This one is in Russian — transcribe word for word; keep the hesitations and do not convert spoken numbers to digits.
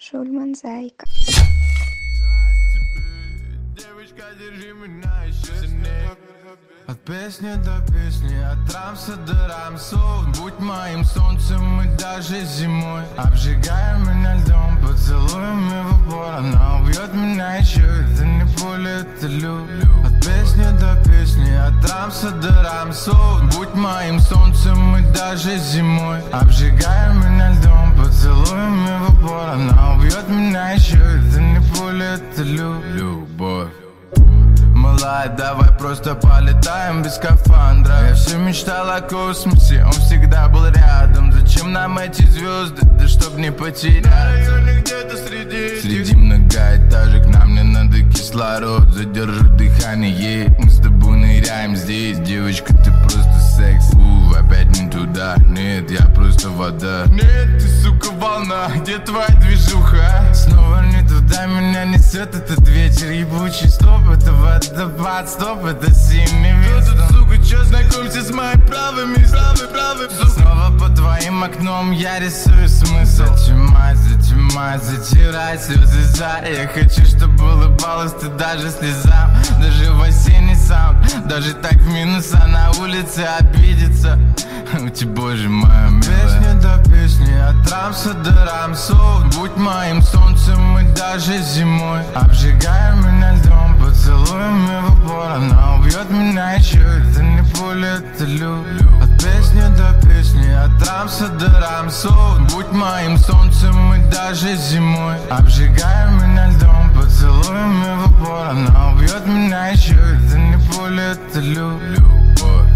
Шульман, зайка. Девочка, держи меня еще сильнее. От песни до песни, от рамса до рамсов. Будь моим солнцем и даже зимой. Обжигая меня льдом, поцелуями в упор. Она убьет меня еще, это не пуля, это люблю. От песни до песни, от рамса до рамсов. Будь моим солнцем и даже зимой. Обжигая меня льдом, поцелуями в упор. Она убьет меня еще, это не пуля, это любовь. Малая, давай просто полетаем без скафандра. Я все мечтал о космосе, он всегда был рядом. Зачем нам эти звезды, да чтоб не потеряться? Где-то среди Среди многоэтажек нам не надо кислород. Задержу дыхание, мы с тобой ныряем здесь. Девочка, ты просто секс. У, опять не туда, нет, я просто вода. Нет, ты, сука, волна, где твоя движуха? Снова не туда меня несет этот ветер ебучий. Стоп, это водопад, стоп, это синий ветер. Сука, чё, знакомься с моими правыми, правы, правы, сука. Снова по твоим окном я рисую смысл. Зачимать, зачимать, затирать слезы за. Я хочу, чтобы улыбалась ты даже слезам. Даже в осенний саунд, даже так в минус, а на улице обидится. У тебя, боже моя милая. Песня до песни, от рамса до рамсов. Будь моим солнцем и даже зимой. Обжигая меня льдом, поцелуями в упор. Она убьет меня еще, это не пуля, это люблю. От песни до песни, от рамса до рамсов. Будь моим солнцем и даже зимой. Обжигая меня льдом, поцелуями в упор. Она убьет меня еще, это не пуля, это любовь.